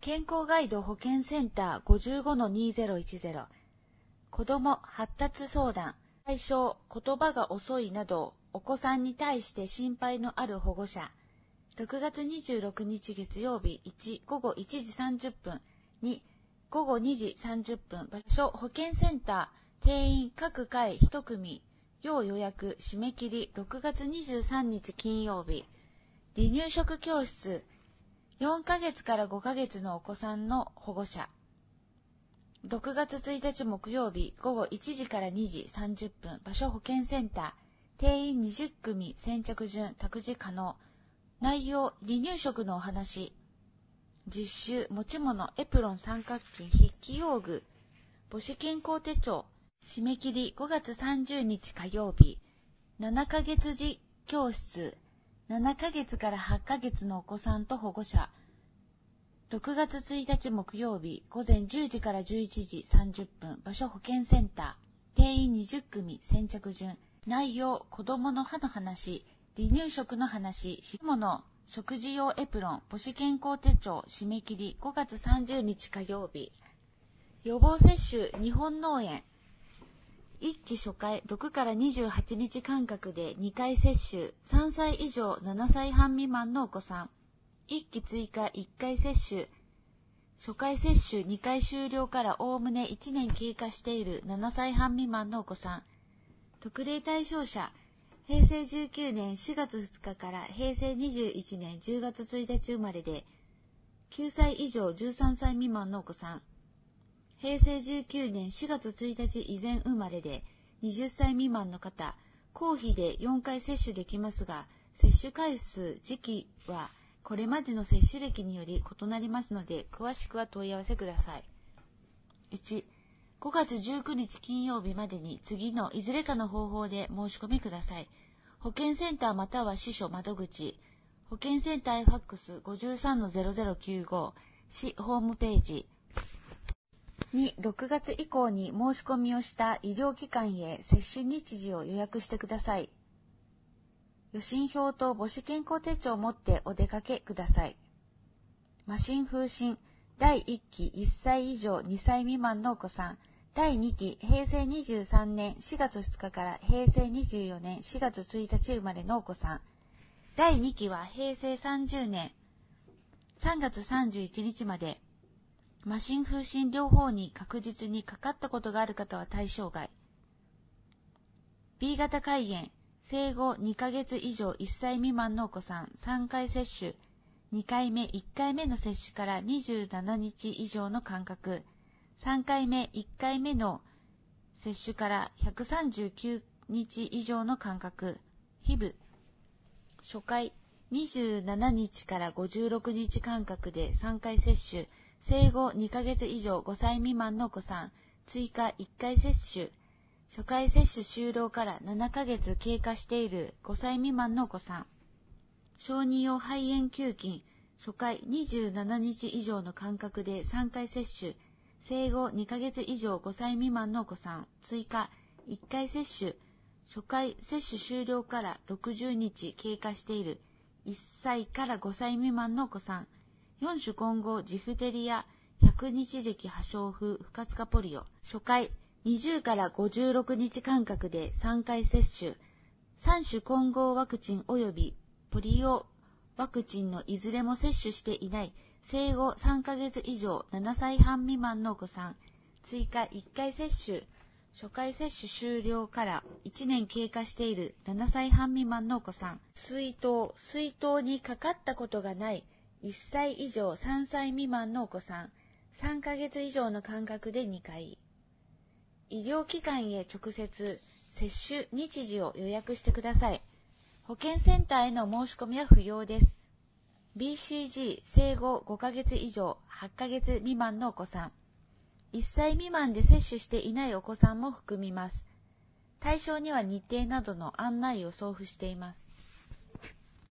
健康ガイド保健センター 55-2010 子ども発達相談対象言葉が遅いなどお子さんに対して心配のある保護者6月26日月曜日1午後1時30分2午後2時30分場所保健センター定員各回1組要予約締め切り6月23日金曜日離乳食教室4ヶ月から5ヶ月のお子さんの保護者6月1日木曜日午後1時から2時30分場所保健センター定員20組先着順託児可能内容離乳食のお話実習持ち物エプロン三角巾筆記用具母子健康手帳締め切り5月30日火曜日7ヶ月児教室7ヶ月から8ヶ月のお子さんと保護者6月1日木曜日午前10時から11時30分場所保健センター定員20組先着順内容子どもの歯の話離乳食の話持ち物食事用エプロン母子健康手帳締め切り5月30日火曜日予防接種日本脳炎1期初回6から28日間隔で2回接種3歳以上7歳半未満のお子さん1期追加1回接種初回接種2回終了からおおむね1年経過している7歳半未満のお子さん特例対象者平成19年4月2日から平成21年10月1日生まれで9歳以上13歳未満のお子さん平成19年4月1日以前生まれで20歳未満の方、公費で4回接種できますが、接種回数、時期はこれまでの接種歴により異なりますので、詳しくは問い合わせください。1、5月19日金曜日までに次のいずれかの方法で申し込みください。保健センターまたは支所窓口、保健センターへファックス 53-0095、市ホームページ、2、6月以降に申し込みをした医療機関へ接種日時を予約してください。予診票と母子健康手帳を持ってお出かけください。麻疹風疹第1期1歳以上2歳未満のお子さん、第2期平成23年4月2日から平成24年4月1日生まれのお子さん、第2期は平成30年3月31日まで、麻疹風疹両方に確実にかかったことがある方は対象外。B 型肝炎、生後2ヶ月以上1歳未満のお子さん3回接種、2回目1回目の接種から27日以上の間隔、3回目1回目の接種から139日以上の間隔、HIV、初回27日から56日間隔で3回接種、生後2ヶ月以上5歳未満のお子さん、追加1回接種、初回接種終了から7ヶ月経過している5歳未満のお子さん、小児用肺炎球菌、初回27日以上の間隔で3回接種、生後2ヶ月以上5歳未満のお子さん、追加1回接種、初回接種終了から60日経過している1歳から5歳未満のお子さん、4種混合ジフテリア100日時期破傷風不活化ポリオ初回20から56日間隔で3回接種3種混合ワクチン及びポリオワクチンのいずれも接種していない生後3ヶ月以上7歳半未満のお子さん追加1回接種初回接種終了から1年経過している7歳半未満のお子さん水筒にかかったことがない1歳以上3歳未満のお子さん3ヶ月以上の間隔で2回医療機関へ直接接種日時を予約してください。保健センターへの申し込みは不要です。BCG 生後5ヶ月以上8ヶ月未満のお子さん1歳未満で接種していないお子さんも含みます。対象には日程などの案内を送付しています。